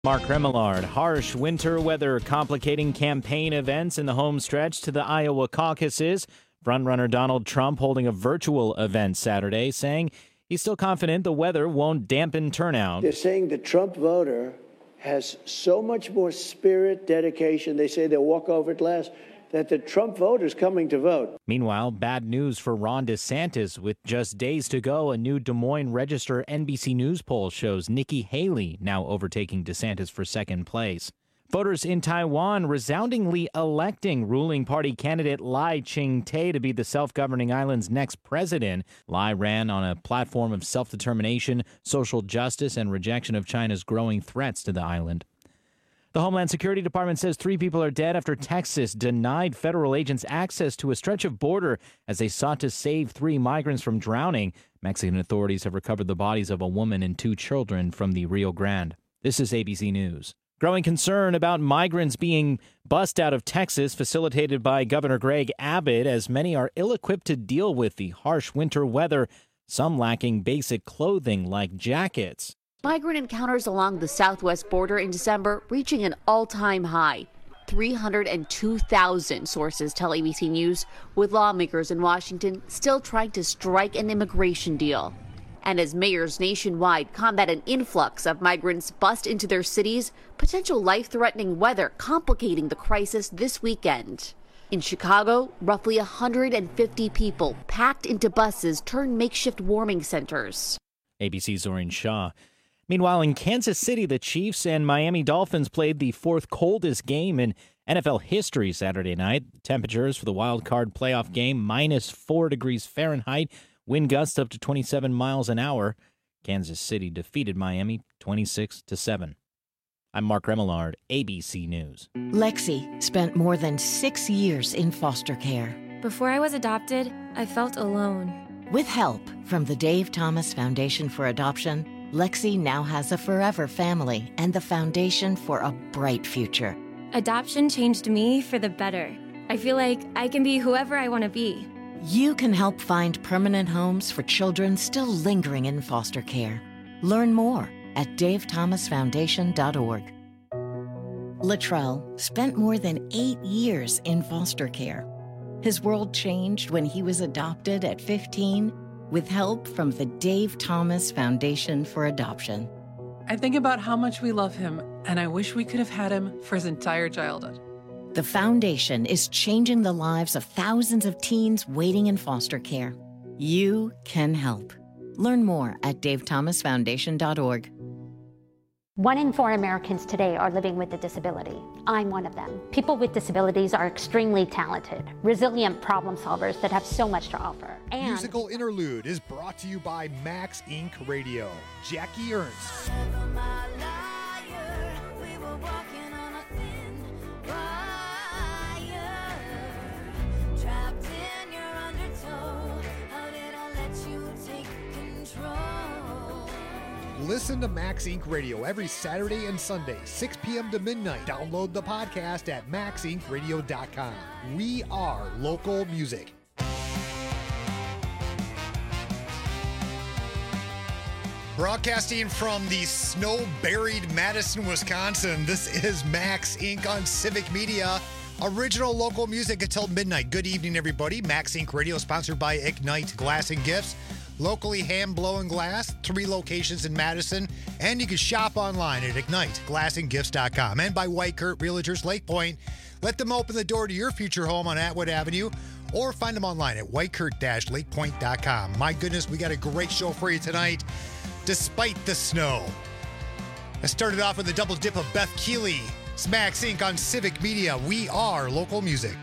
Mark Remillard. Harsh winter weather complicating campaign events in the home stretch to the Iowa caucuses. Frontrunner Donald Trump holding a virtual event Saturday, saying he's still confident the weather won't dampen turnout. They're saying the Trump voter has so much more spirit, dedication, they say they'll walk over it last, that the Trump voter's coming to vote. Meanwhile, bad news for Ron DeSantis. With just days to go, a new Des Moines Register NBC News poll shows Nikki Haley now overtaking DeSantis for second place. Voters in Taiwan resoundingly electing ruling party candidate Lai Ching-te to be the self-governing island's next president. Lai ran on a platform of self-determination, social justice, and rejection of China's growing threats to the island. The Homeland Security Department says 3 people are dead after Texas denied federal agents access to a stretch of border as they sought to save 3 migrants from drowning. Mexican authorities have recovered the bodies of a woman and 2 children from the Rio Grande. This is ABC News. Growing concern about migrants being bussed out of Texas, facilitated by Governor Greg Abbott, as many are ill-equipped to deal with the harsh winter weather, some lacking basic clothing like jackets. Migrant encounters along the southwest border in December reaching an all-time high. 302,000, sources tell ABC News, with lawmakers in Washington still trying to strike an immigration deal. And as mayors nationwide combat an influx of migrants bussed into their cities, potential life-threatening weather complicating the crisis this weekend. In Chicago, roughly 150 people packed into buses turned makeshift warming centers. ABC's Zorin Shah. Meanwhile, in Kansas City, the Chiefs and Miami Dolphins played the 4th coldest game in NFL history Saturday night. Temperatures for the wild card playoff game, -4 degrees Fahrenheit, wind gusts up to 27 miles an hour. Kansas City defeated Miami 26-7. I'm Mark Remillard, ABC News. Lexi spent more than 6 years in foster care. Before I was adopted, I felt alone. With help from the Dave Thomas Foundation for Adoption, Lexi now has a forever family and the foundation for a bright future. Adoption changed me for the better. I feel like I can be whoever I want to be. You can help find permanent homes for children still lingering in foster care. Learn more at davethomasfoundation.org. Latrell spent more than 8 years in foster care. His world changed when he was adopted at 15 with help from the Dave Thomas Foundation for Adoption. I think about how much we love him, and I wish we could have had him for his entire childhood. The foundation is changing the lives of thousands of teens waiting in foster care. You can help. Learn more at davethomasfoundation.org. 1 in 4 Americans today are living with a disability. I'm one of them. People with disabilities are extremely talented, resilient problem solvers that have so much to offer. And Musical Interlude is brought to you by Max Inc. Radio. Jackie Ernst. Listen to Max Inc. Radio every Saturday and Sunday, 6 p.m. to midnight. Download the podcast at maxincradio.com. We are local music. Broadcasting from the snow-buried Madison, Wisconsin, this is Max Inc. on Civic Media. Original local music until midnight. Good evening, everybody. Max Inc. Radio, sponsored by Ignite Glass and Gifts. Locally hand-blown glass, 3 locations in Madison, and you can shop online at IgniteGlassandGifts.com. And by White Kurt Realtors Lake Point. Let them open the door to your future home on Atwood Avenue, or find them online at whitekurt-lakepoint.com. My goodness, we got a great show for you tonight, despite the snow. I started off with a double dip of Beth Keeley. It's Max Inc. on Civic Media. We are local music.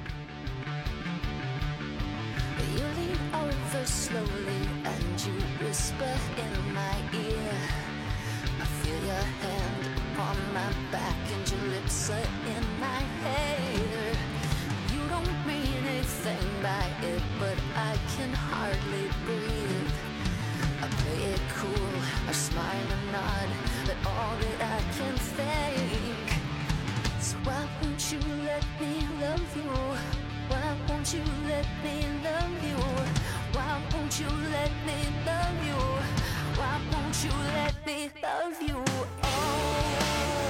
You lean over slowly and you whisper in my ear. I feel your hand upon my back and your lips are in my hair. You don't mean anything by it, but I can hardly breathe. I play it cool, I smile and nod, but all that I can think. So why won't you let me love you? Why won't you let me love you? Why won't you let me love you? Why won't you let me love you? Oh.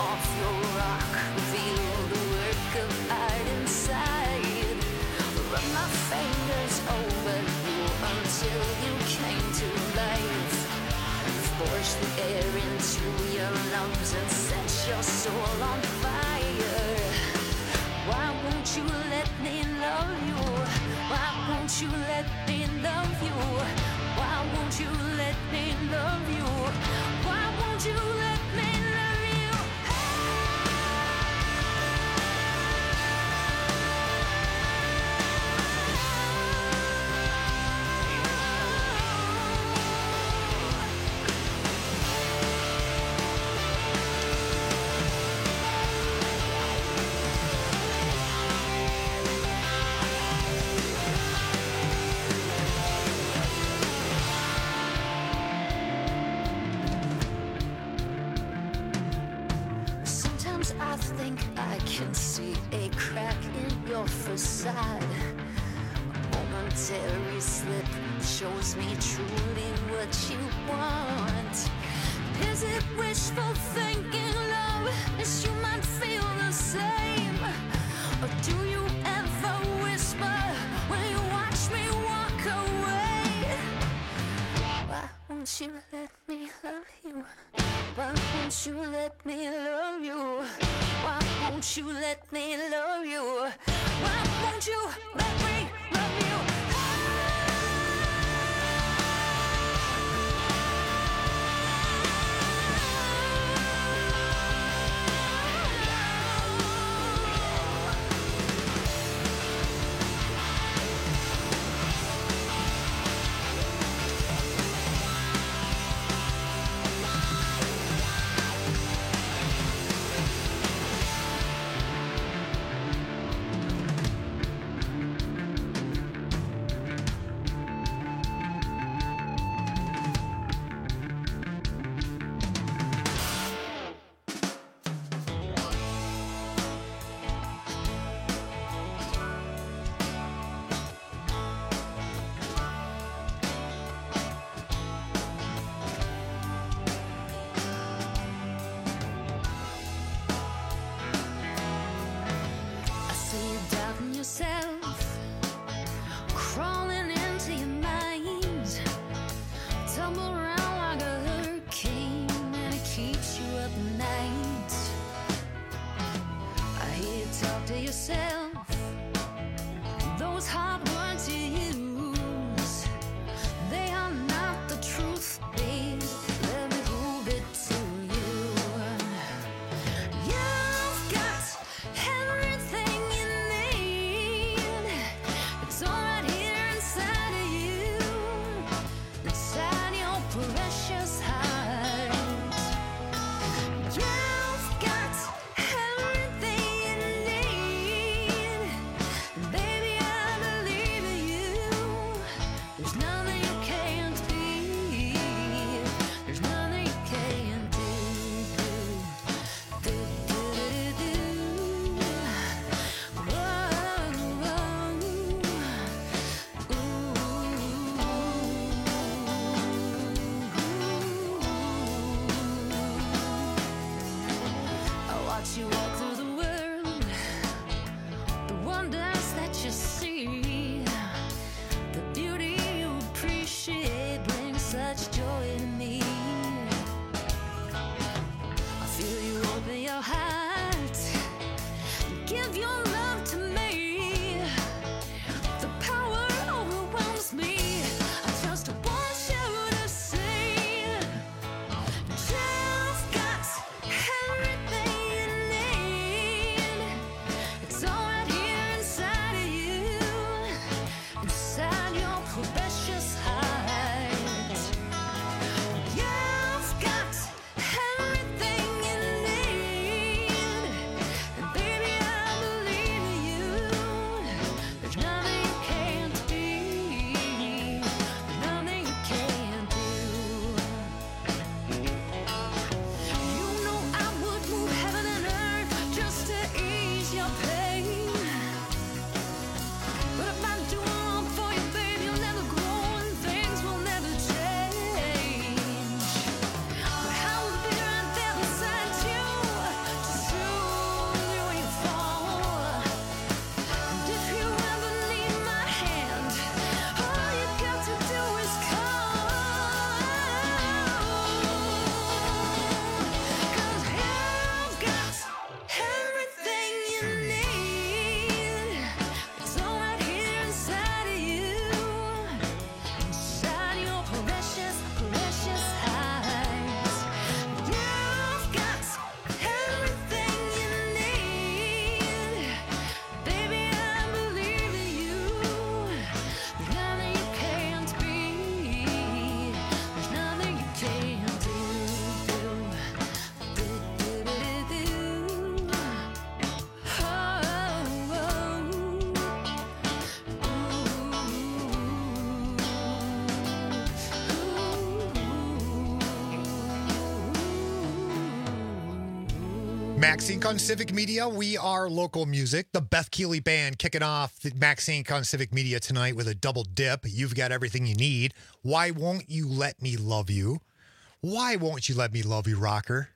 off your rock, reveal the work of art inside. Run my fingers over you until you came to life. Force the air into your lungs and set your soul on fire. Why won't you let me love you? Why won't you let me love you? Why won't you let me love you? Why won't you let me love you? Sometimes I think I can see a crack in your facade. A momentary slip shows me truly what you want. Is it wishful thinking, love? As you might feel the same. Or do you ever whisper when you watch me walk away? Why won't you let me love you? Why won't you let me love you? Why won't you let me love you? Why won't you let me love you? I see you doubting yourself, crawling into your mind. Tumble around like a hurricane, and it keeps you up at night. I hear you talk to yourself, those hard words you use, they are not the truth, babe. Let me prove it to you. You've got everything you need. It's all right here inside of you, inside your precious heart. You've got everything you need. Baby, I believe Max Inc. on Civic Media. We are local music. The Beth Keeley Band kicking off the Max Inc. on Civic Media tonight with a double dip. You've got everything you need. Why won't you let me love you? Why won't you let me love you, rocker?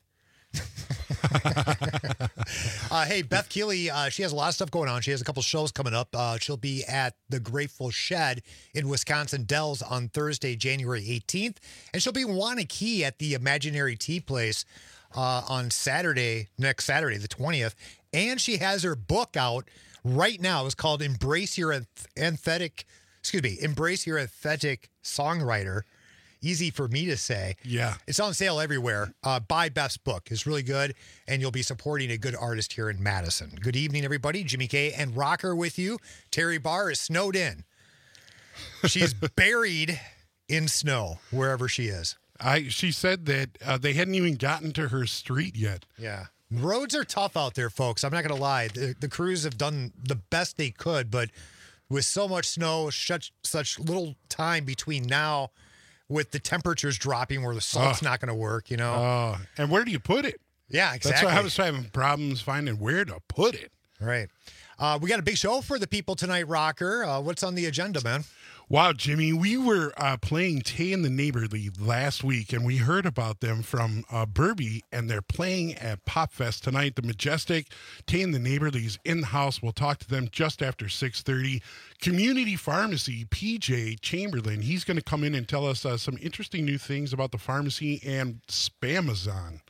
Hey, Beth Keeley, she has a lot of stuff going on. She has a couple shows coming up. She'll be at the Grateful Shed in Wisconsin Dells on Thursday, January 18th. And she'll be in Wanakee at the Imaginary Tea Place on next Saturday, the 20th. And she has her book out right now. It's called Embrace Your Authentic Songwriter. Easy for me to say. Yeah. It's on sale everywhere. Buy Beth's book. It's really good, and you'll be supporting a good artist here in Madison. Good evening, everybody. Jimmy K and Rocker with you. Terry Barr is snowed in. She's buried in snow wherever she is. She said that they hadn't even gotten to her street yet. Yeah. Roads are tough out there, folks. I'm not going to lie. The crews have done the best they could, but with so much snow, such little time between now with the temperatures dropping where the salt's not going to work, you know? And where do you put it? Yeah, exactly. That's why I was having problems finding where to put it. Right. We got a big show for the people tonight, Rocker. What's on the agenda, man? Wow, Jimmy, we were playing Tay and the Neighborly last week, and we heard about them from Burby, and they're playing at Pop Fest tonight. The Majestic, Tay and the Neighborly's in the house. We'll talk to them just after 6:30. Community Pharmacy, PJ Chamberlain, he's going to come in and tell us some interesting new things about the pharmacy and Spamazon.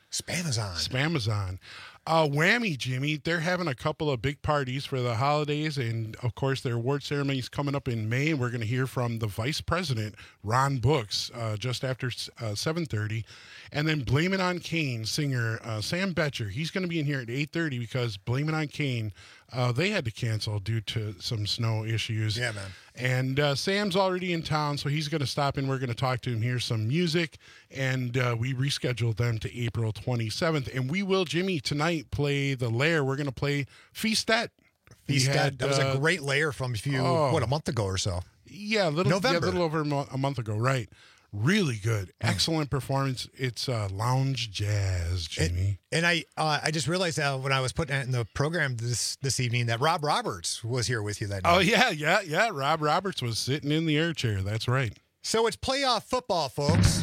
Whammy, Jimmy, they're having a couple of big parties for the holidays, and of course their award ceremony is coming up in May, and we're going to hear from the vice president, Ron Brooks, just after 7:30. And then Blame It on Kane singer Sam Betcher, he's going to be in here at 8:30 because Blame It on Kane, they had to cancel due to some snow issues. Yeah, man. And Sam's already in town, so he's going to stop in. We're going to talk to him, hear some music, and we rescheduled them to April 27th. And we will, Jimmy, tonight play the Lair. We're going to play Feastet. That was a great Lair from a month ago or so. Yeah, a little over a month ago, right. Really good. Excellent performance. It's lounge jazz, Jimmy. And I just realized when I was putting it in the program this evening that Rob Roberts was here with you that night. Oh, yeah. Rob Roberts was sitting in the air chair. That's right. So it's playoff football, folks.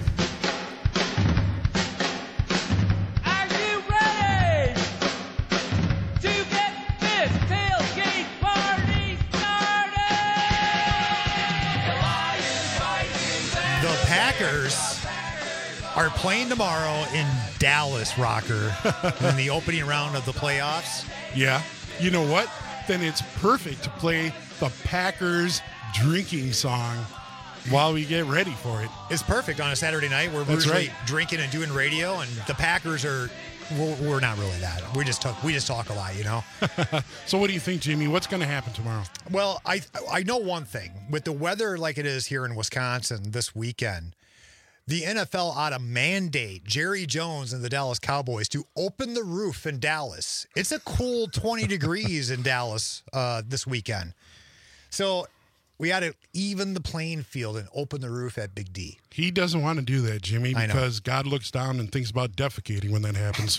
Are you ready to get this tailgate party started? The Packers are playing tomorrow in Dallas, Rocker, in the opening round of the playoffs. Yeah. You know what? Then it's perfect to play the Packers drinking song while we get ready for it. It's perfect on a Saturday night. We're usually drinking and doing radio, and the Packers we're not really that. We just talk a lot, you know? So what do you think, Jimmy? What's going to happen tomorrow? Well, I know one thing. With the weather like it is here in Wisconsin this weekend, the NFL ought to mandate Jerry Jones and the Dallas Cowboys to open the roof in Dallas. It's a cool 20 degrees in Dallas this weekend. So we ought to even the playing field and open the roof at Big D. He doesn't want to do that, Jimmy, because God looks down and thinks about defecating when that happens.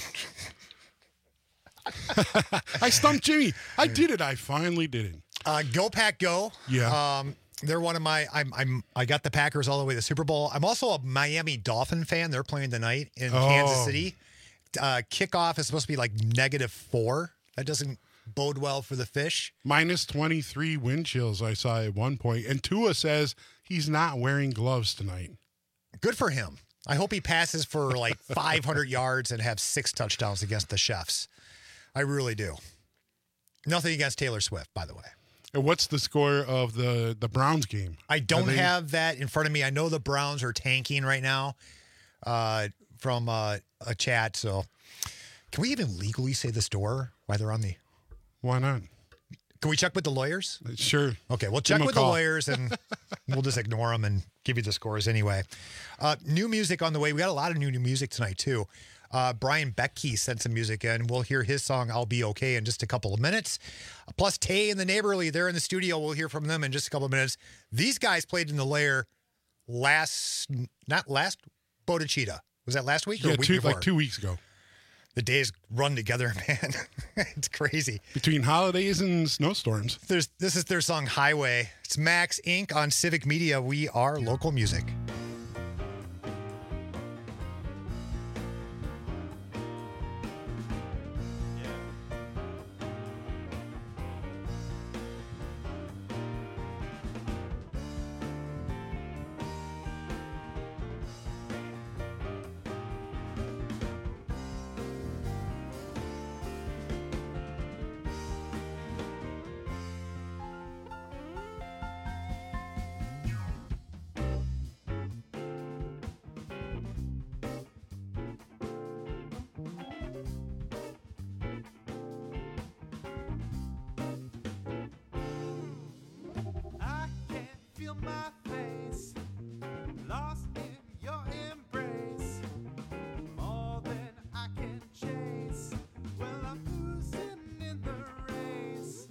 I stumped Jimmy. I did it. I finally did it. Go Pack Go. Yeah. They're one of my. I got the Packers all the way to the Super Bowl. I'm also a Miami Dolphin fan. They're playing tonight in Kansas City. Kickoff is supposed to be like -4. That doesn't bode well for the Fish. -23 wind chills I saw at one point. And Tua says he's not wearing gloves tonight. Good for him. I hope he passes for like 500 yards and have 6 touchdowns against the Chefs. I really do. Nothing against Taylor Swift, by the way. And what's the score of the Browns game? I don't have that in front of me. I know the Browns are tanking right now from a chat. So can we even legally say the store while they're on the... Why not? Can we check with the lawyers? Sure. Okay, we'll check with the lawyers and we'll just ignore them and give you the scores anyway. New music on the way. We got a lot of new music tonight, too. Brian Becky sent some music in. We'll hear his song, I'll Be Okay, in just a couple of minutes. Plus, Tay and the Neighborly, they're in the studio. We'll hear from them in just a couple of minutes. These guys played in the Lair not last Bodachita. Was that last week or a week before? Like 2 weeks ago. The days run together, man. It's crazy. Between holidays and snowstorms. This is their song Highway. It's Max Inc. on Civic Media. We are local music. I can't feel my face, lost in your embrace, more than I can chase. Well, I'm losing in the race.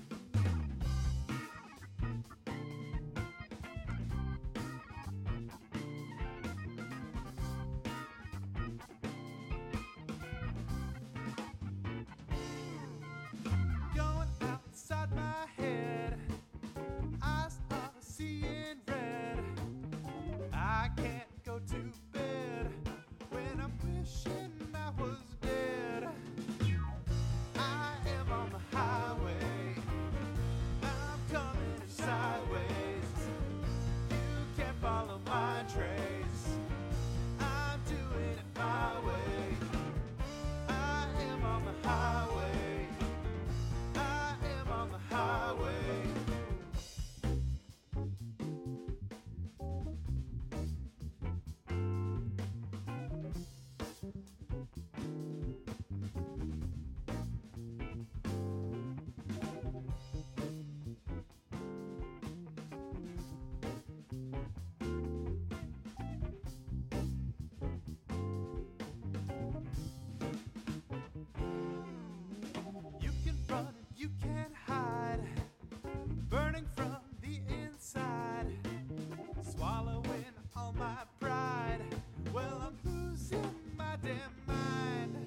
Going outside my head, eyes are seeing red. I can't go to bed when I'm wishing I was dead. I am on the highway, I'm coming sideways. You can't follow my trace, I'm doing it my way. I am on the highway, I am on the highway. You can run, you can hide, burning from the inside, swallowing all my pride. Well, I'm losing my damn mind.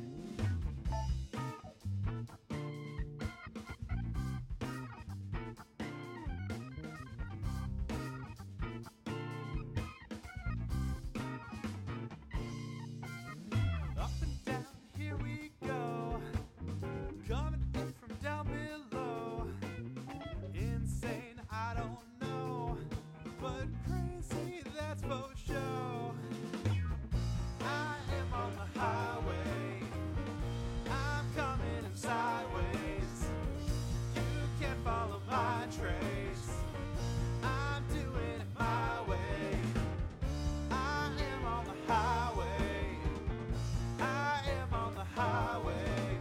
Up and down, here we go. Coming in from down below. Insane, I don't know. But crazy, that's for sure. I am on the highway, I'm coming in sideways. You can't follow my trace, I'm doing it my way. I am on the highway, I am on the highway.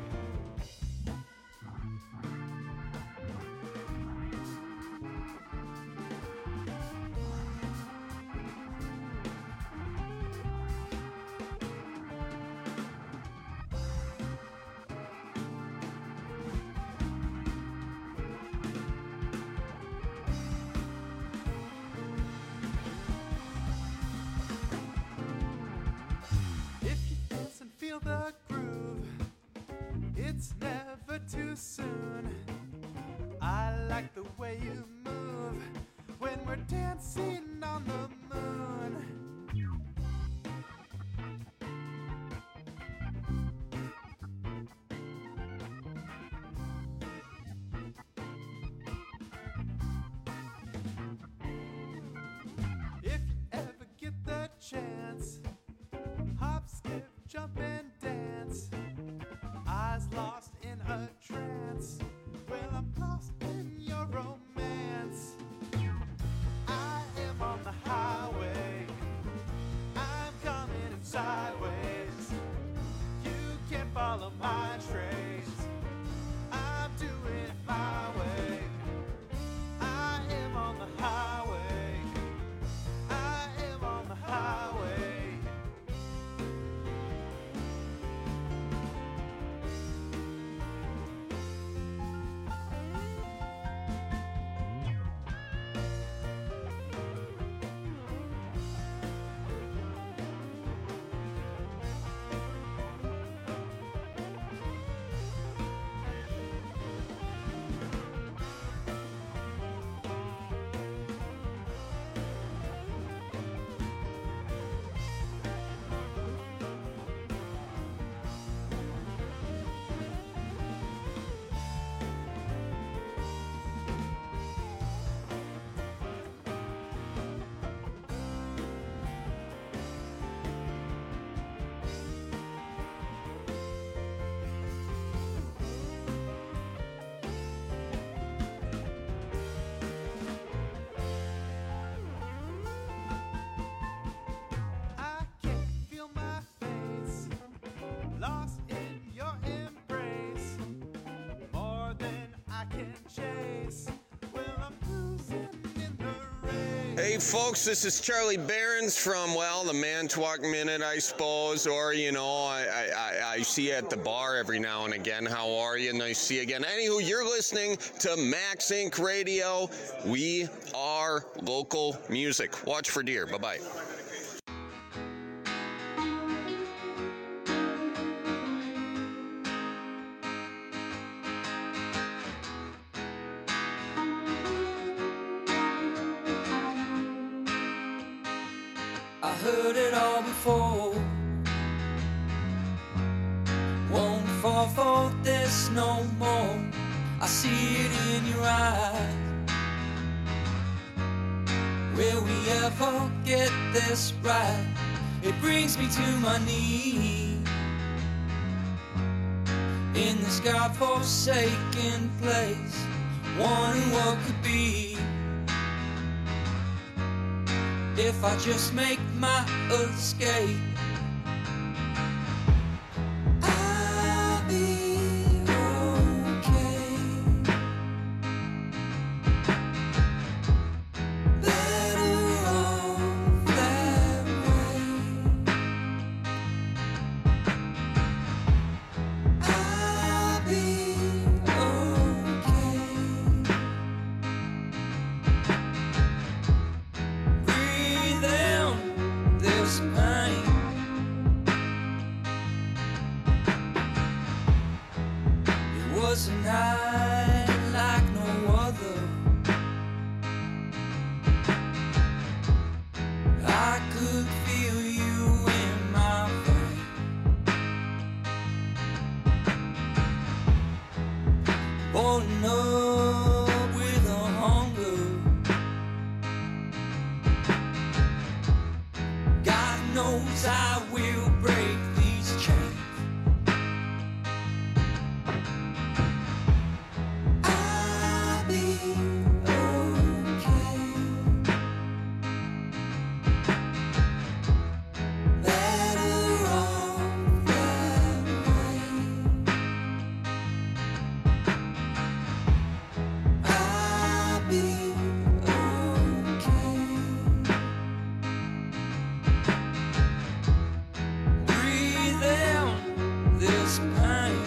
If you dance and feel the groove, it's never too soon. I like the way you move when we're dancing on the moon. If you ever get the chance, hop, skip, jump, and dance. Eyes lost in a trance. Well, I'm lost in your romance. I am on the highway, I'm coming in sideways. You can't follow my trace, I'm doing it my way. I am on the highway, I am on the highway. can chase. Well, I'm losing in the race. Hey folks, this is Charlie Behrens from, well, the Manitowoc Minute, I suppose, or, you know, I see you at the bar every now and again. How are you? Nice to see you again. Anywho, you're listening to Max Inc. Radio. We are local music. Watch for deer. Bye-bye. I heard it all before. Won't fall for this no more. I see it in your eyes. Will we ever get this right? It brings me to my knees in this God-forsaken place, wondering what could be if I just make my escape. I'll be okay. Better off that way. I'll be okay. Breathe in this pain. It was a night like no other. I could feel you in my veins. Boiling up with a hunger. God knows I will break these chains. I'll be okay. Better off that way. I'll be okay. Breathe in this pain.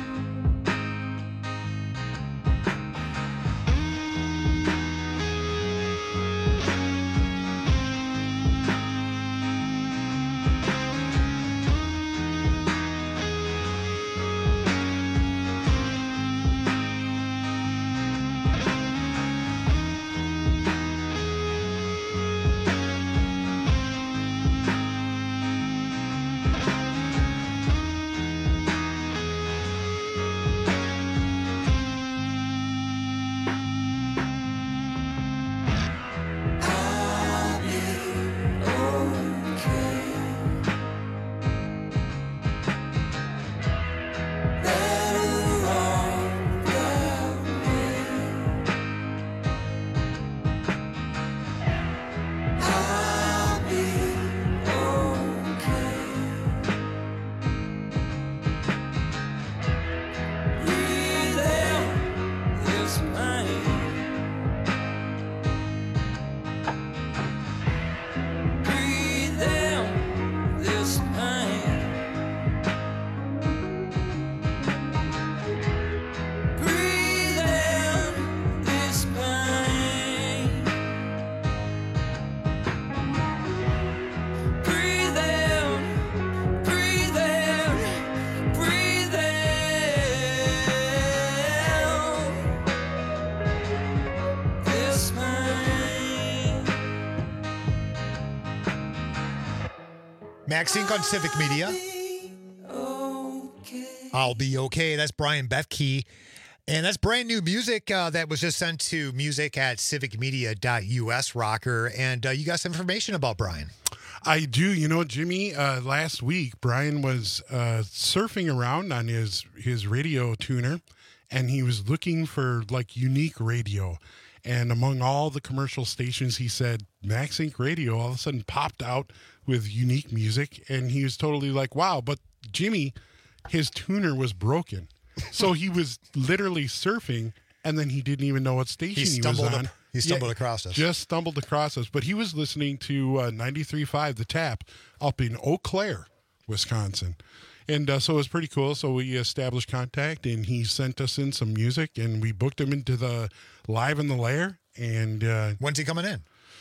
I'll be okay. Better off that way. I'll be okay. Breathe in this pain. Breathe in this pain. Breathe in this pain. Breathe in, breathe in, breathe in this pain. Max Inc. on Civic Media. I'll be okay. That's Brian Bethke. And that's brand new music that was just sent to music at civicmedia.us, Rocker. And you got some information about Brian. I do. You know, Jimmy, last week, Brian was surfing around on his radio tuner, and he was looking for, like, unique radio. And among all the commercial stations, he said, Max Inc. Radio all of a sudden popped out with unique music. And he was totally like, wow. But Jimmy, his tuner was broken. So he was literally surfing and then he didn't even know what station he was on. He stumbled across us. Just stumbled across us. But he was listening to 93.5 The Tap up in Eau Claire, Wisconsin. And so it was pretty cool. So we established contact, and he sent us in some music, and we booked him into the Live in the Lair. And when's he coming in?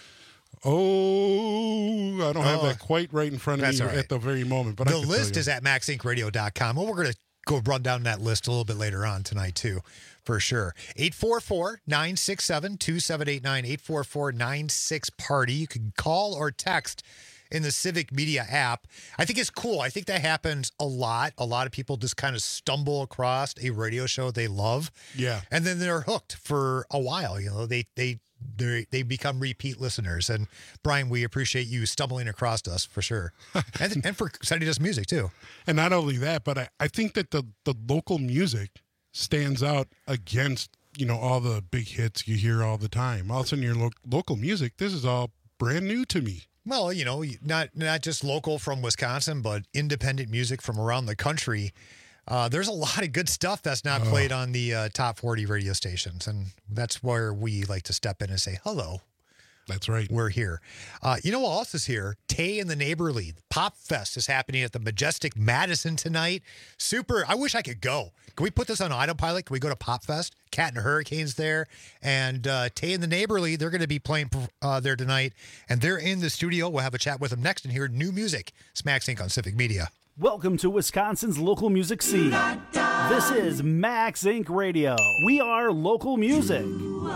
Oh, I don't have that quite right in front of me at the very moment. But the list is at maxincradio.com. Well, we're going to go run down that list a little bit later on tonight, too, for sure. 844-967-2789, 844-96-PARTY. You can call or text in the Civic Media app. I think it's cool. I think that happens a lot. A lot of people just kind of stumble across a radio show they love. Yeah. And then they're hooked for a while. You know, they become repeat listeners. And Brian, we appreciate you stumbling across us for sure. and for sending us music too. And not only that, but I think that the local music stands out against, you know, all the big hits you hear all the time. All of a sudden your local music, this is all brand new to me. Well, you know, not just local from Wisconsin, but independent music from around the country. There's a lot of good stuff that's not played on the top 40 radio stations, and that's where we like to step in and say, hello. That's right. We're here. You know what else is here? Tay and the Neighborly. Pop Fest is happening at the Majestic Madison tonight. Super. I wish I could go. Can we put this on autopilot? Can we go to Pop Fest? Cat and Hurricanes there. And Tay and the Neighborly, they're going to be playing there tonight. And they're in the studio. We'll have a chat with them next and hear new music. Smack Sync on Civic Media. Welcome to Wisconsin's local music scene. This is Max Inc. Radio. We are local music.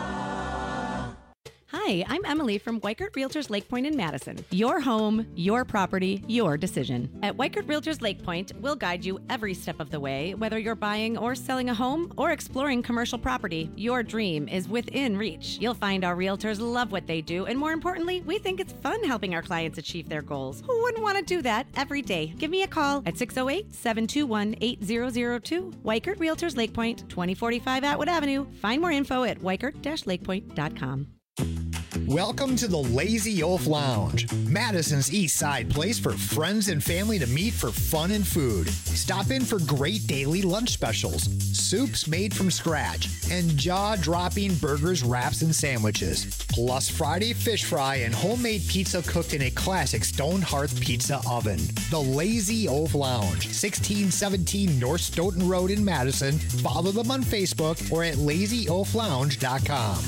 Hi, I'm Emily from Weichert Realtors Lake Point in Madison. Your home, your property, your decision. At Weichert Realtors Lake Point, we'll guide you every step of the way, whether you're buying or selling a home or exploring commercial property. Your dream is within reach. You'll find our realtors love what they do, and more importantly, we think it's fun helping our clients achieve their goals. Who wouldn't want to do that every day? Give me a call at 608-721-8002. Weichert Realtors Lake Point, 2045 Atwood Avenue. Find more info at weichert-lakepoint.com. Welcome to the Lazy Oaf Lounge, Madison's East Side place for friends and family to meet for fun and food. Stop in for great daily lunch specials, soups made from scratch, and jaw-dropping burgers, wraps, and sandwiches. Plus Friday fish fry and homemade pizza cooked in a classic stone hearth pizza oven. The Lazy Oaf Lounge, 1617 North Stoughton Road in Madison. Follow them on Facebook or at lazyoaflounge.com.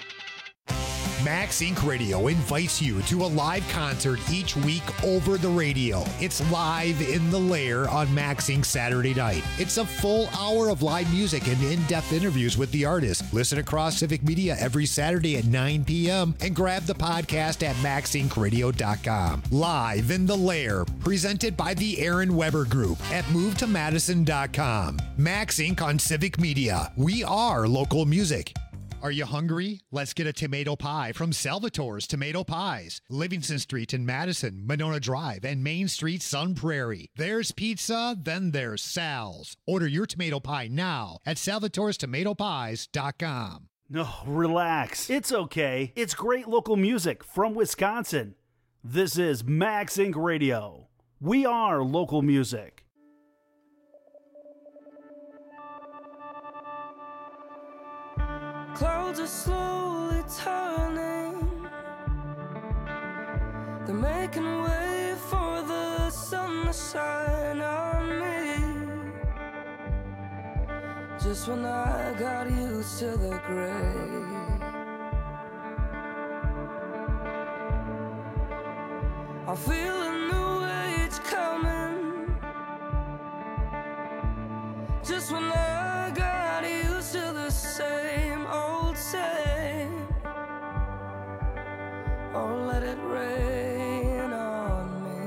Max Inc. Radio invites you to a live concert each week over the radio. It's Live in the Lair on Max Inc. Saturday night. It's a full hour of live music and in-depth interviews with the artist. Listen across Civic Media every Saturday at 9 p.m. and grab the podcast at maxincradio.com. Live in the Lair, presented by the Aaron Weber Group at movetomadison.com. Max Inc. on Civic Media. We are local music. Are you hungry? Let's get a tomato pie from Salvatore's Tomato Pies. Livingston Street in Madison, Monona Drive, and Main Street, Sun Prairie. There's pizza, then there's Sal's. Order your tomato pie now at salvatorestomatopies.com. No, relax. It's okay. It's great local music from Wisconsin. This is Max Inc. Radio. We are local music. Clouds are slowly turning. They're making way for the sun to shine on me. Just when I got used to the gray, I feel a new age coming. Just when I got used to the same old same. Oh, let it rain on me.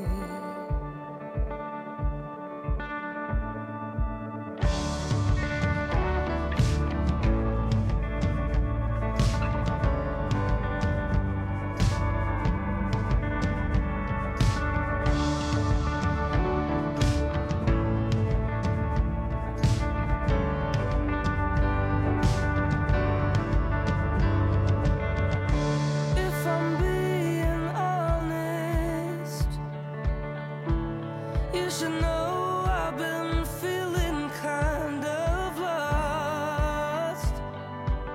If I'm being honest, you should know I've been feeling kind of lost.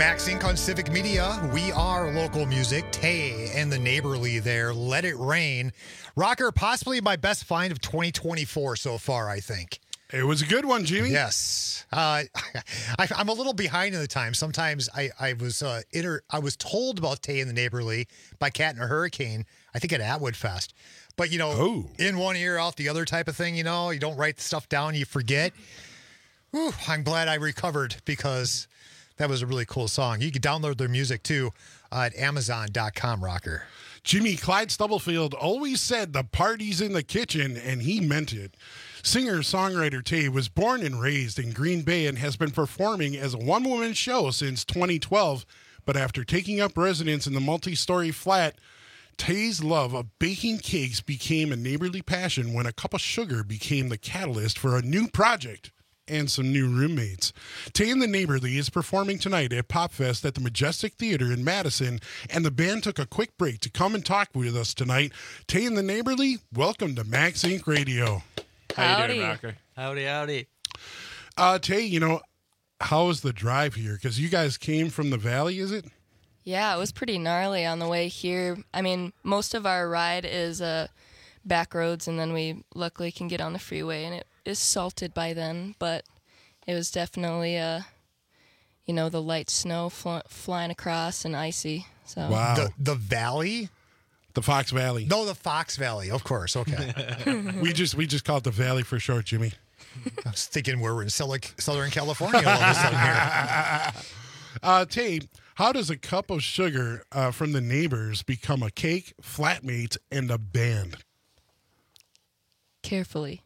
Max Inc. on Civic Media. We are local music. Tay and the Neighborly there. Let It Rain. Rocker, possibly my best find of 2024 so far, I think. It was a good one, Jimmy. Yes. I'm a little behind in the time. Sometimes I was told about Tay and the Neighborly by Cat and a Hurricane, I think at Atwood Fest. But, in one ear, out the other type of thing, you don't write stuff down, you forget. Whew, I'm glad I recovered because that was a really cool song. You can download their music, too, at Amazon.com, Rocker. Jimmy, Clyde Stubblefield always said the party's in the kitchen, and he meant it. Singer-songwriter Tay was born and raised in Green Bay and has been performing as a one-woman show since 2012. But after taking up residence in the multi-story flat, Tay's love of baking cakes became a neighborly passion when a cup of sugar became the catalyst for a new project and some new roommates. Tay and the Neighborly is performing tonight at PopFest at the Majestic Theater in Madison, and the band took a quick break to come and talk with us tonight. Tay and the Neighborly, welcome to Max Inc. Radio. How you doing, Rocker? Howdy. Tay, how was the drive here? Because you guys came from the valley, is it? Yeah, it was pretty gnarly on the way here. I mean, most of our ride is back roads, and then we luckily can get on the freeway, and it is salted by then, but it was definitely, the light snow flying across and icy. So Wow. The valley? The Fox Valley. No, the Fox Valley, of course. Okay. we just call it the Valley for short, Jimmy. I was thinking we're in Southern California all of a sudden here. Tay, how does a cup of sugar from the neighbors become a cake, flatmates, and a band? Carefully.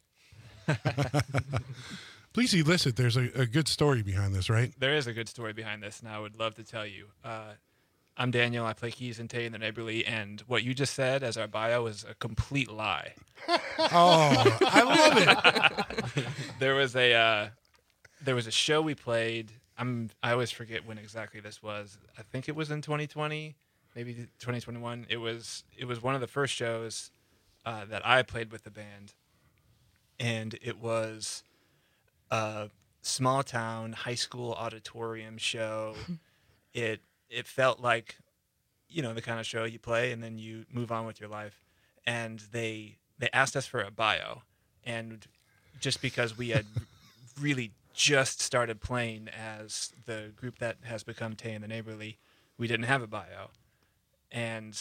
Please elicit. There's a good story behind this, right? There is a good story behind this, and I would love to tell you. I'm Daniel. I play keys in Tay and the Neighborly, and what you just said as our bio is a complete lie. Oh, I love it. There was a show we played. I always forget when exactly this was. I think it was in 2020, maybe 2021. It was one of the first shows that I played with the band, and it was a small town high school auditorium show. It felt like, the kind of show you play and then you move on with your life. And they asked us for a bio. And just because we had really just started playing as the group that has become Tay and the Neighborly, we didn't have a bio. And,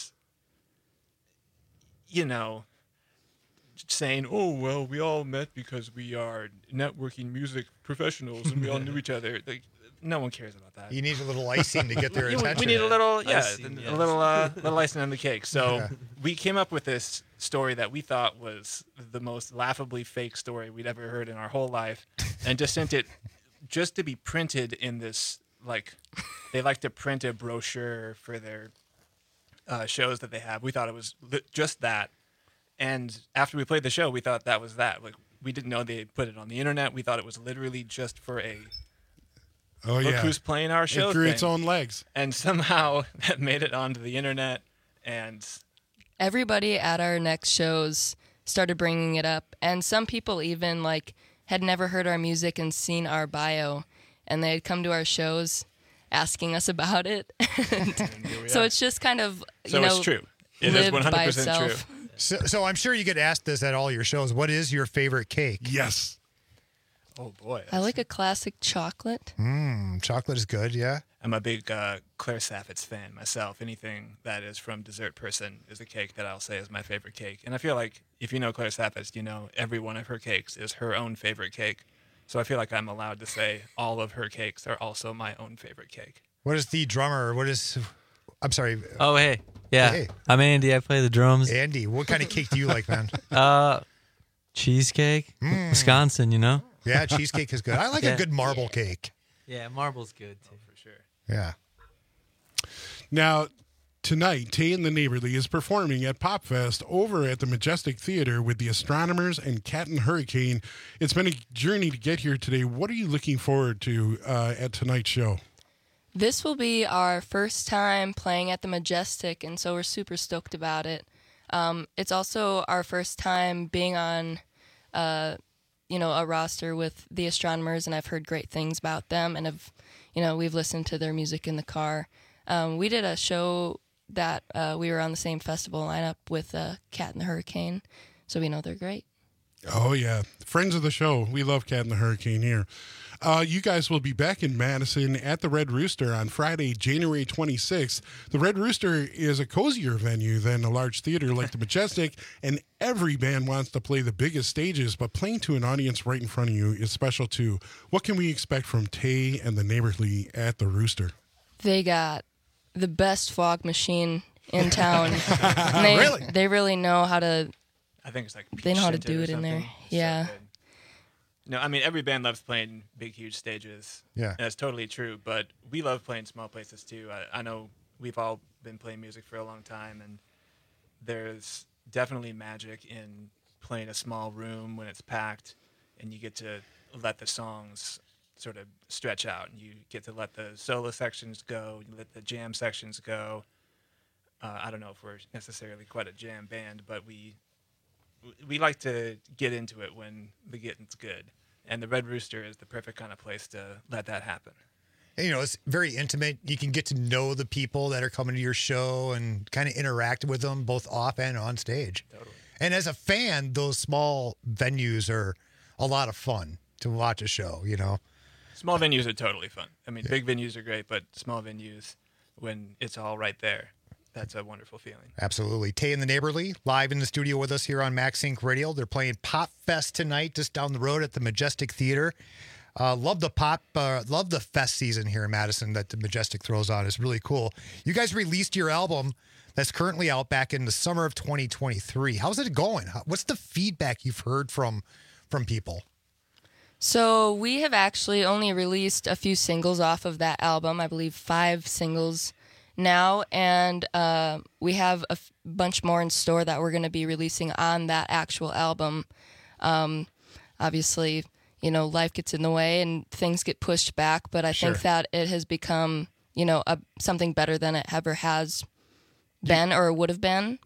saying, oh, well, we all met because we are networking music professionals and we all knew each other. No one cares about that. You need a little icing to get their attention. We need a little, icing, a little icing on the cake. So we came up with this story that we thought was the most laughably fake story we'd ever heard in our whole life, and just sent it just to be printed in this, they like to print a brochure for their shows that they have. We thought it was just that. And after we played the show, we thought that was that. We didn't know they put it on the internet. We thought it was literally just for a look who's playing our show. It grew its thing. own legs. And somehow that made it onto the internet. And everybody at our next shows started bringing it up. And some people even had never heard our music and seen our bio. And they had come to our shows asking us about it. So it's just kind of, it's true. It is 100% true. So I'm sure you get asked this at all your shows. What is your favorite cake? Yes. Oh, boy. I like a classic chocolate. Chocolate is good, yeah. I'm a big Claire Saffitz fan myself. Anything that is from Dessert Person is a cake that I'll say is my favorite cake. And I feel like if you know Claire Saffitz, every one of her cakes is her own favorite cake. So I feel like I'm allowed to say all of her cakes are also my own favorite cake. What is the drummer? I'm sorry. Oh, hey. Yeah. Hey. I'm Andy. I play the drums. Andy, what kind of cake do you like, man? Cheesecake. Wisconsin, Yeah, cheesecake is good. I like a good marble cake. Yeah, marble's good, too. For sure. Yeah. Now, tonight, Tay and the Neighborly is performing at PopFest over at the Majestic Theater with the Astronomers and Cat and Hurricane. It's been a journey to get here today. What are you looking forward to at tonight's show? This will be our first time playing at the Majestic, and so we're super stoked about it. It's also our first time being on, a roster with the Astronomers, and I've heard great things about them, and have, we've listened to their music in the car. We did a show that we were on the same festival lineup with Cat and the Hurricane, so we know they're great. Oh, yeah. Friends of the show. We love Cat and the Hurricane here. You guys will be back in Madison at the Red Rooster on Friday, January 26th. The Red Rooster is a cozier venue than a large theater like the Majestic, and every band wants to play the biggest stages, but playing to an audience right in front of you is special too. What can we expect from Tay and the Neighborly at the Rooster? They got the best fog machine in town. Really? They really know how to. I think it's like they know how to Peach Scented do or it in there. something. Yeah. So good. No, I mean every band loves playing big, huge stages. Yeah. That's totally true. But we love playing small places too. I know we've all been playing music for a long time, and there's definitely magic in playing a small room when it's packed, and you get to let the songs sort of stretch out, and you get to let the solo sections go, you let the jam sections go. I don't know if we're necessarily quite a jam band, but we like to get into it when the getting's good. And the Red Rooster is the perfect kind of place to let that happen. And, it's very intimate. You can get to know the people that are coming to your show and kind of interact with them both off and on stage. Totally. And as a fan, those small venues are a lot of fun to watch a show, Small venues are totally fun. I mean, big venues are great, but small venues, when it's all right there, that's a wonderful feeling. Absolutely. Tay and the Neighborly live in the studio with us here on Max Inc. Radio. They're playing Pop Fest tonight just down the road at the Majestic Theater. Love the fest season here in Madison that the Majestic throws on. It's really cool. You guys released your album that's currently out back in the summer of 2023. How's it going? What's the feedback you've heard from people? So we have actually only released a few singles off of that album. I believe 5 singles now, and we have a bunch more in store that we're going to be releasing on that actual album. Obviously, life gets in the way and things get pushed back, but I think that it has become, something better than it ever has been or would have been.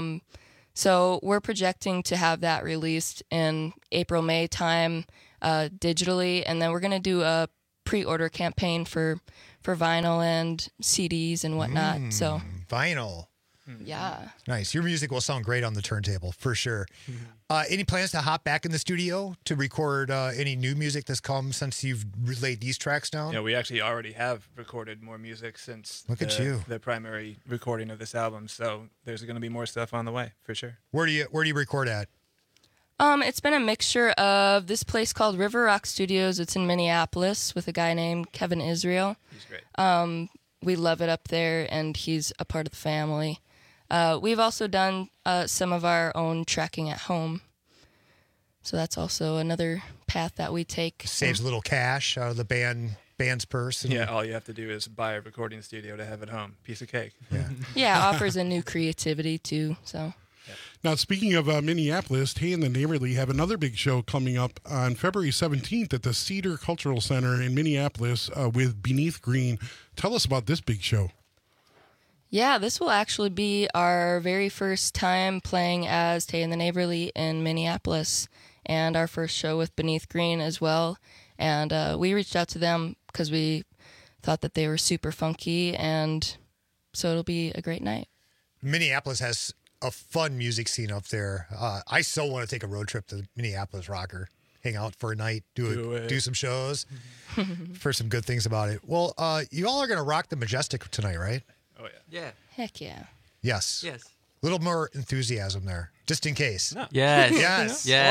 So we're projecting to have that released in April, May time, digitally, and then we're going to do a pre-order campaign for vinyl and CDs and whatnot. So vinyl. Yeah. Nice. Your music will sound great on the turntable, for sure. Any plans to hop back in the studio to record any new music that's come since you've laid these tracks down? Yeah, we actually already have recorded more music since the primary recording of this album. So there's going to be more stuff on the way, for sure. Where do you record at? It's been a mixture of this place called River Rock Studios. It's in Minneapolis with a guy named Kevin Israel. He's great. We love it up there, and he's a part of the family. We've also done some of our own tracking at home. So that's also another path that we take. Saves a little cash out of the band's purse. Yeah, all you have to do is buy a recording studio to have at home. Piece of cake. Yeah. Yeah, offers a new creativity too. So. Now, speaking of Minneapolis, Tay and the Neighborly have another big show coming up on February 17th at the Cedar Cultural Center in Minneapolis with Beneath Green. Tell us about this big show. Yeah, this will actually be our very first time playing as Tay and the Neighborly in Minneapolis, and our first show with Beneath Green as well. And we reached out to them because we thought that they were super funky, and so it'll be a great night. Minneapolis has a fun music scene up there. I so want to take a road trip to Minneapolis Rocker, hang out for a night, do some shows. For some good things about it. Well, you all are going to rock the Majestic tonight, right? Oh, yeah. Yeah. Heck yeah. Yes. Yes. A little more enthusiasm there, just in case. No. Yes. Yes. Yeah. Oh,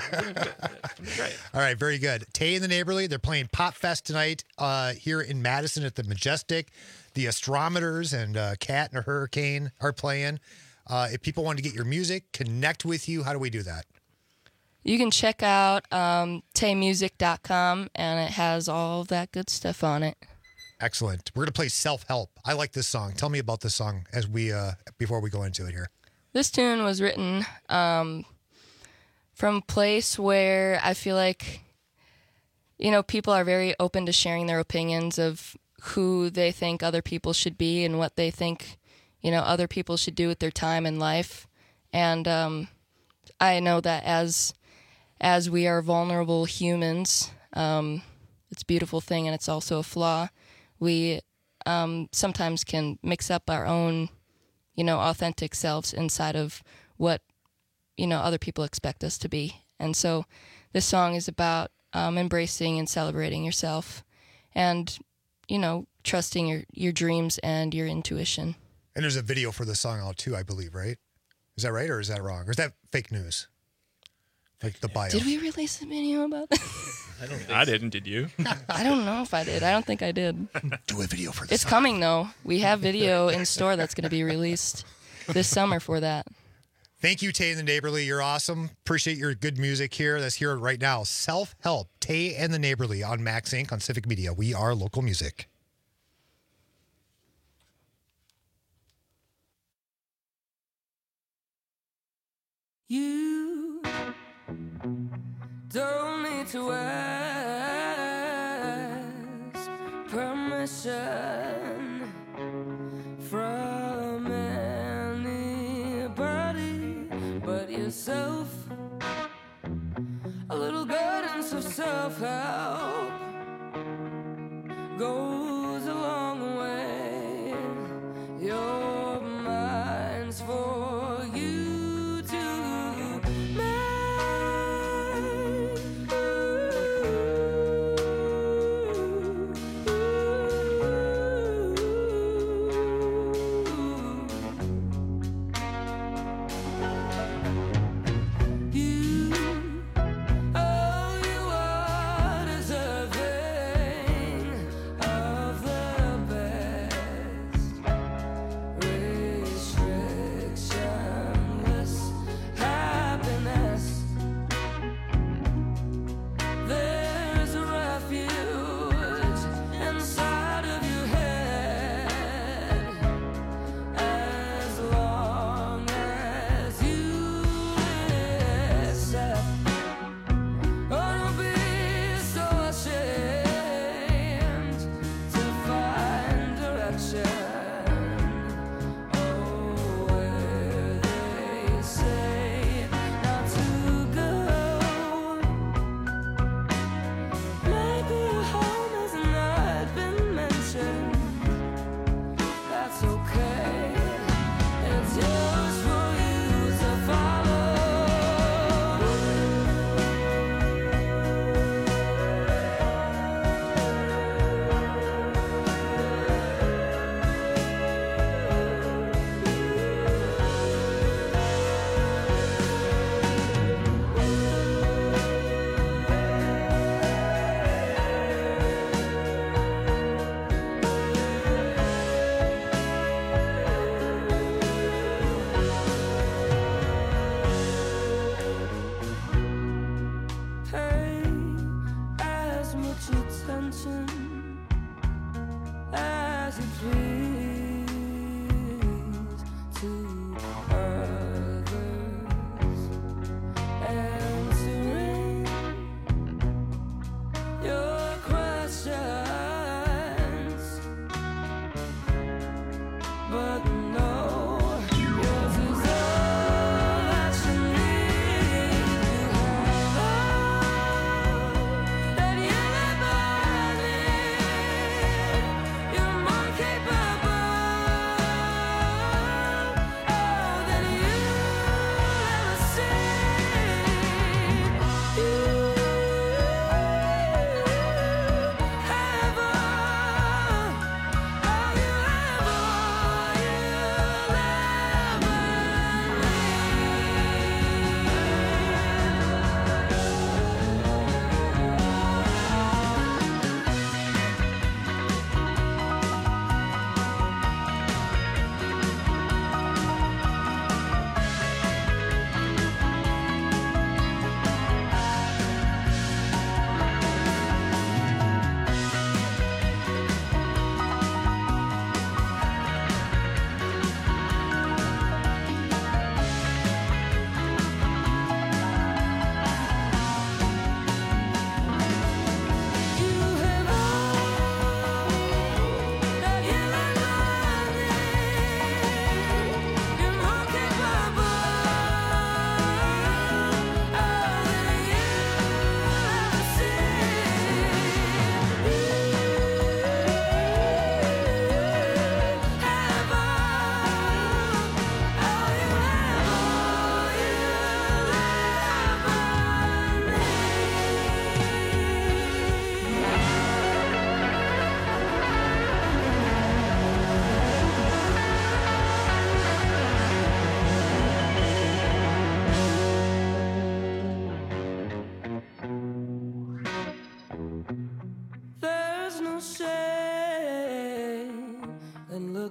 yeah. All right, very good. Tay and the Neighborly, they're playing Pop Fest tonight here in Madison at the Majestic. The Astrometers and Cat and a Hurricane are playing. If people want to get your music, connect with you, how do we do that? You can check out taymusic.com, and it has all that good stuff on it. Excellent. We're going to play Self-Help. I like this song. Tell me about this song as we before we go into it here. This tune was written from a place where I feel like, people are very open to sharing their opinions of who they think other people should be and what they think, other people should do with their time in life. And I know that as we are vulnerable humans, it's a beautiful thing, and it's also a flaw. we sometimes can mix up our own, authentic selves inside of what, other people expect us to be. And so this song is about embracing and celebrating yourself and, trusting your dreams and your intuition. And there's a video for the song out too, I believe, right? Is that right or is that wrong? Or is that fake news? Like the bio. Did we release a video about that? I didn't. Did you? I don't know if I did. I don't think I did. Do a video for this. It's coming, though. We have video in store that's going to be released this summer for that. Thank you, Tay and the Neighborly. You're awesome. Appreciate your good music here. Let's hear it right now. Self-Help, Tay and the Neighborly on Max Inc. on Civic Media. We are local music. You don't need to ask permission from anybody but yourself. A little guidance of self-help goes a long way. Your mind's for you.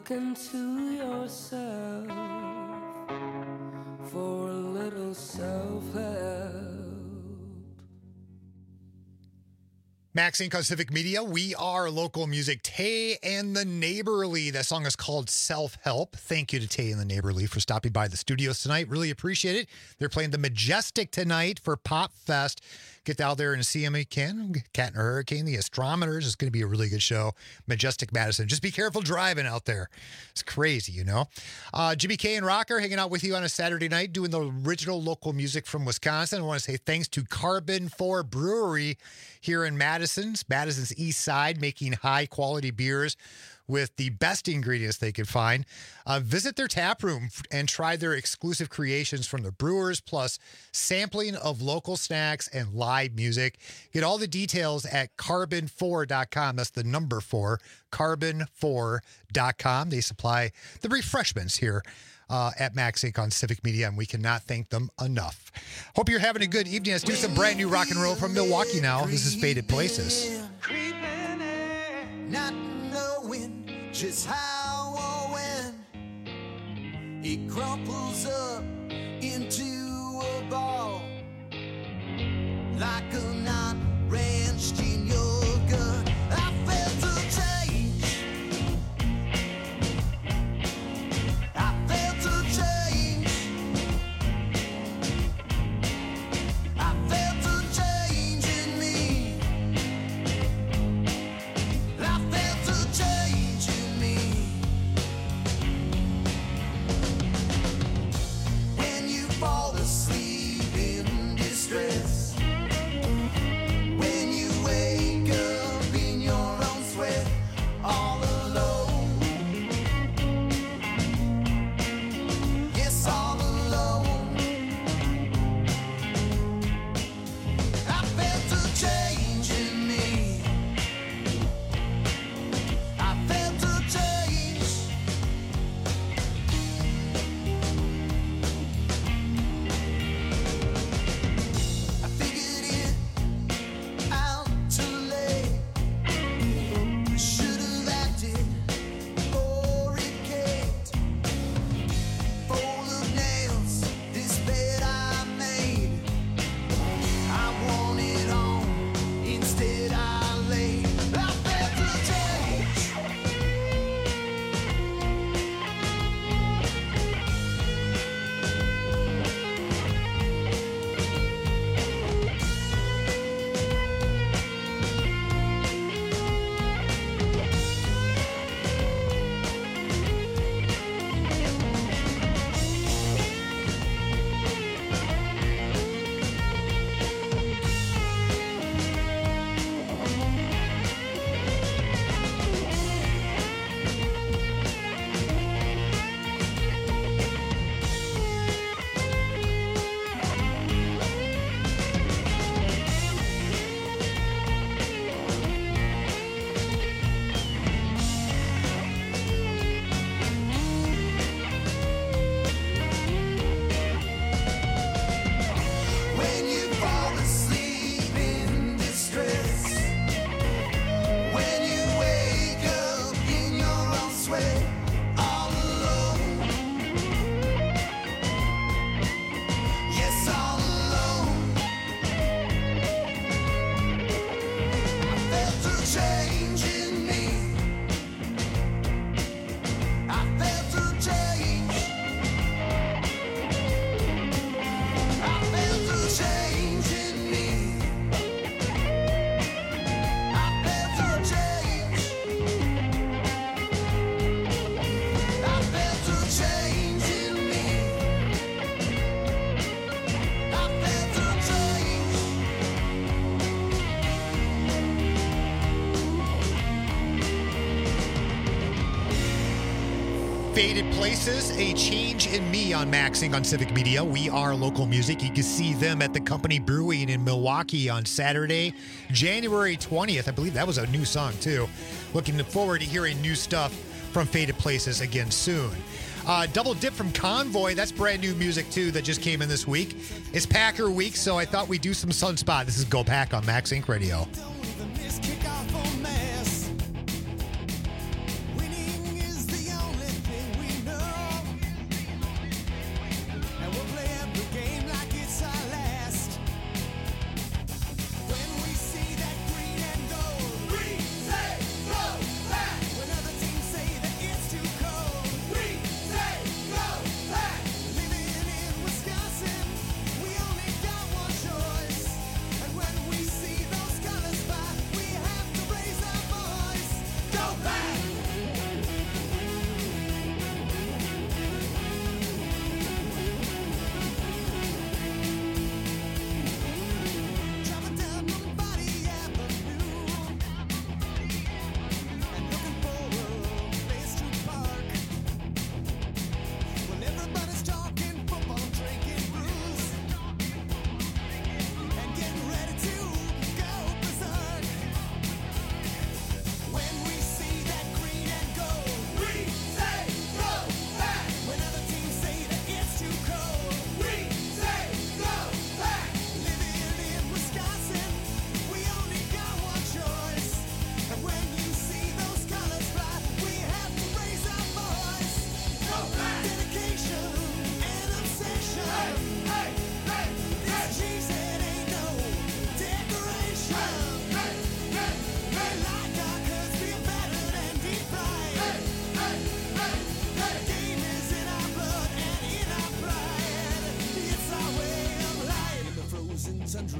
talking to yourself for a little self-help. Max Inc. on Civic Media. We are local music. Tay and the Neighborly. That song is called Self-Help. Thank you to Tay and the Neighborly for stopping by the studios tonight. Really appreciate it. They're playing the Majestic tonight for Pop Fest. Get out there and see them if you can. Cat and Hurricane, the Astrometers. It's going to be a really good show. Majestic Madison. Just be careful driving out there. It's crazy, you know. Jimmy K and Rocker hanging out with you on a Saturday night doing the original local music from Wisconsin. I want to say thanks to Carbon 4 Brewery here in Madison's east side, making high-quality beers with the best ingredients they could find. Visit their tap room and try their exclusive creations from the brewers, plus sampling of local snacks and live music. Get all the details at carbon4.com. That's the number 4, carbon4.com. They supply the refreshments here at Max Inc. on Civic Media, and we cannot thank them enough. Hope you're having a good evening. Let's do some brand new rock and roll from Milwaukee now. This is Faded Places. Not knowing just how or when it crumples up into a ball like a knot wrenched in your gut. I felt a change. I felt a change. I felt a change in me. I felt a change in me. When you fall asleep in distress, when you wake up in your own sweat, all alone. Yes, all alone. I felt a change in me. I felt a change. I figured it out too late. Should have acted before it caved. Full of nails, this bed I made. I wanted on, instead I laid. I felt a change. When you fall asleep in distress, when you wake up in your own sweat, all alone. Yes, all alone. I felt a change in me. I felt a change. I felt a change in me. I felt a change. I felt a change in me. I felt a change. Faded Places, a change in me on Max Inc. on Civic Media. We are local music. You can see them at the Company Brewing in Milwaukee on Saturday, January 20th. I believe that was a new song, too. Looking forward to hearing new stuff from Faded Places again soon. Double dip from Convoy. That's brand new music, too, that just came in this week. It's Packer week, so I thought we'd do some Sunspot. This is Go Pack on Max Inc. Radio. Kick off on mass. Winning is the only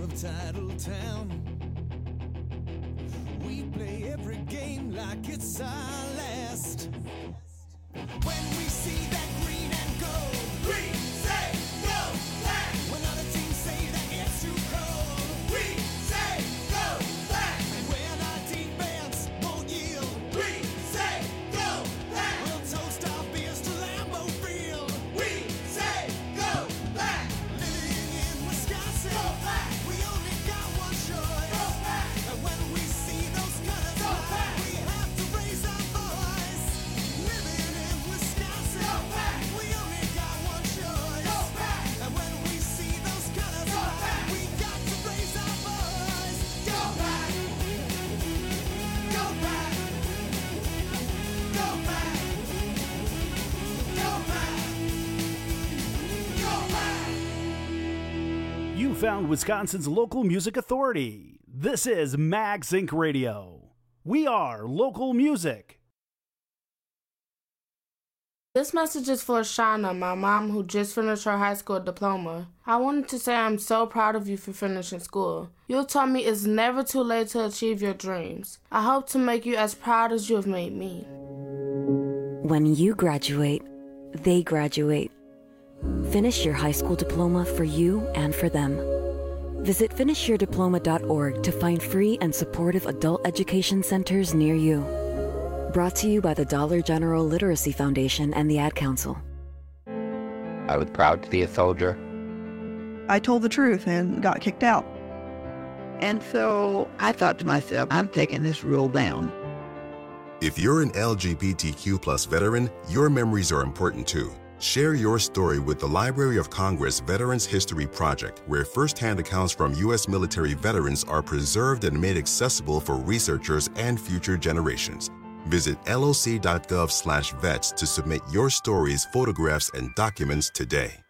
of Titletown. We play every game like it's our last. When we see that green and gold, we say go black. When other teams say that it's too cold, we say go black. And when our team bands won't yield, we say go black. We'll toast our beers to Lambeau Field, we say go black. Living in Wisconsin, go black. We only got one choice, go black. And when we see those colors, go black. We have to raise our voice. Living in Wisconsin, go back. We only got one choice, go back. And when we see those colors, go back. We got to raise our voice. Go back. Go back. Go back. Go back. Go back. You found Wisconsin's local music authority. This is Max Inc. Radio. We are local music. This message is for Shauna, my mom, who just finished her high school diploma. I wanted to say I'm so proud of you for finishing school. You taught me it's never too late to achieve your dreams. I hope to make you as proud as you have made me. When you graduate, they graduate. Finish your high school diploma for you and for them. Visit finishyourdiploma.org to find free and supportive adult education centers near you. Brought to you by the Dollar General Literacy Foundation and the Ad Council. I was proud to be a soldier. I told the truth and got kicked out. And so I thought to myself, I'm taking this rule down. If you're an LGBTQ+ veteran, your memories are important too. Share your story with the Library of Congress Veterans History Project, where first-hand accounts from U.S. military veterans are preserved and made accessible for researchers and future generations. Visit loc.gov/vets to submit your stories, photographs, and documents today.